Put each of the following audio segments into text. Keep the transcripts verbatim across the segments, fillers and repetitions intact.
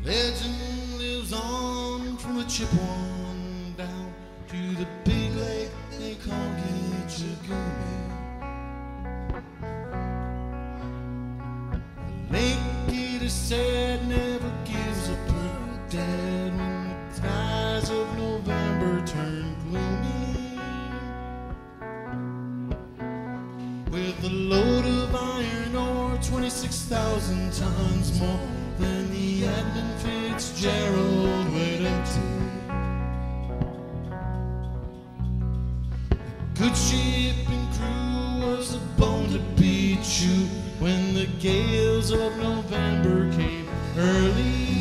Legend lives on from the Chippewa down to the big lake they call Gitchagumi. Lake Peter said never gives up her dead when the skies of November turn gloomy. With a load of iron ore, twenty-six thousand tons more than the Edmund Fitzgerald went empty. A good ship and crew was a bone to be chewed when the gales of November came early.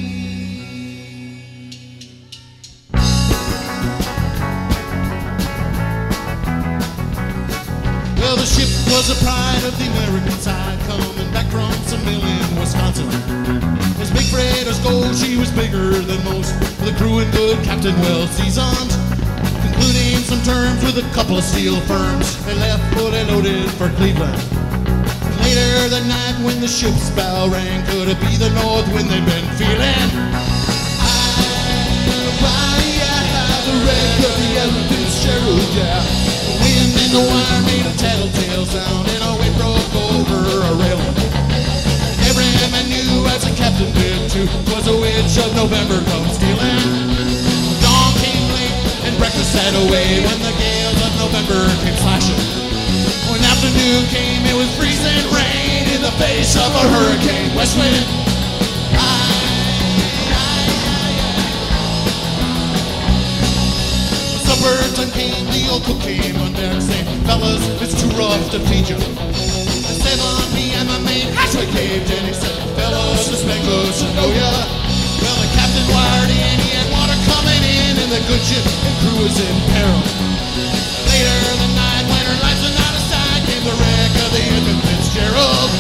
Well, the ship was a pride of the American side, coming back from some mill in Wisconsin. As Big Freighter's gold, she was bigger than most, with a crew and good Captain well seasoned, concluding some terms with a couple of steel firms. They left fully loaded for Cleveland. Later that night when the ship's bell rang, could it be the north wind they'd been feeling? I, the wreck of the Edmund Fitzgerald, yeah. The wind and the wire made a tattletale sound, and a wind broke over a railing. Every man knew, as the captain did too, was a witch of November come stealing. Dawn came late and breakfast sat away when the gales of November came slashing. When afternoon came, it was freezing rain in the face of a hurricane west wind. Supper time came, the old cook came on deck saying, fellas, it's too rough to feed you. I said on me and my main hatchway caved in. He said, fellas, the Spangler should know ya. Well, the captain wired in, he had water coming in, and the good ship and crew was in peril. Later the night, when her lights were not aside, came the wreck of the Edmund Fitzgerald.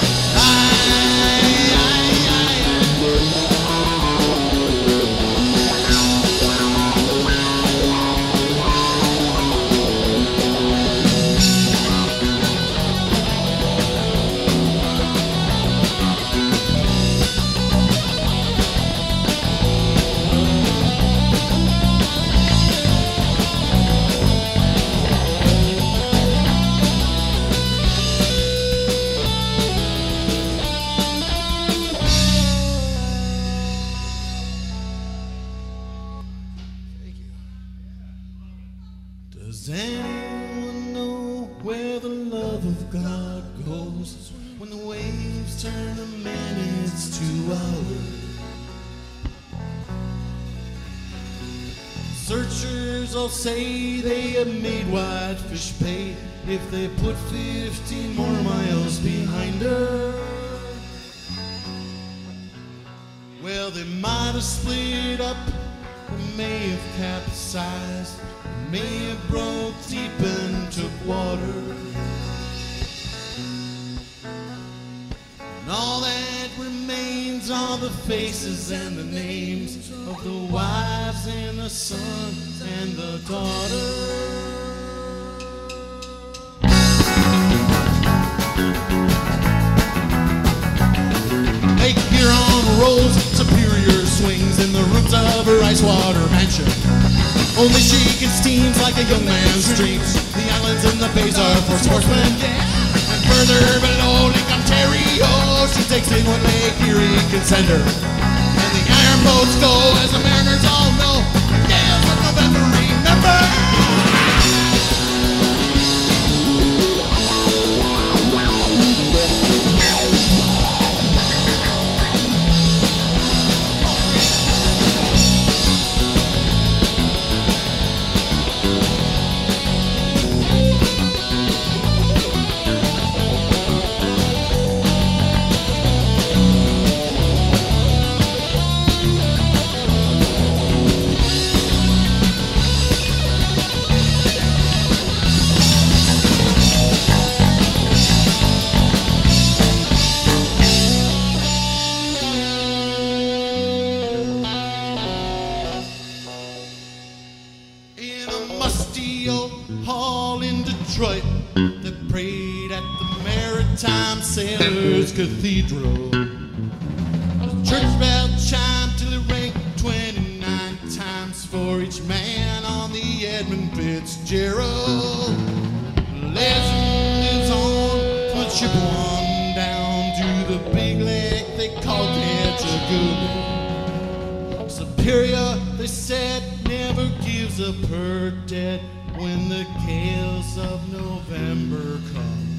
Does anyone know where the love of God goes when the waves turn the minutes to hours? Searchers all say they have made Whitefish pay if they put fifteen more miles behind her. Well, they might have split up, or may have capsized, may have broke deep and took water. And all that remains are the faces and the names of the wives and the sons and the daughters. Lake Huron rolls, Superior swings in the rooms of her ice water mansion. Only she can steams like a young man's dreams. The islands and the bays are for sportsmen, yeah. And further below Lake Ontario, she takes in what Lake Erie can send her. And the iron boats go, as the mariners all know, the gales of November remember. Hall in Detroit that prayed at the Maritime Sailors Cathedral. A church bell chimed to for each man on the Edmund Fitzgerald. Legend lives on, put ship one down to the big lake they call Ketchigook. Superior, they said, never gives up her dead when the gales of November come.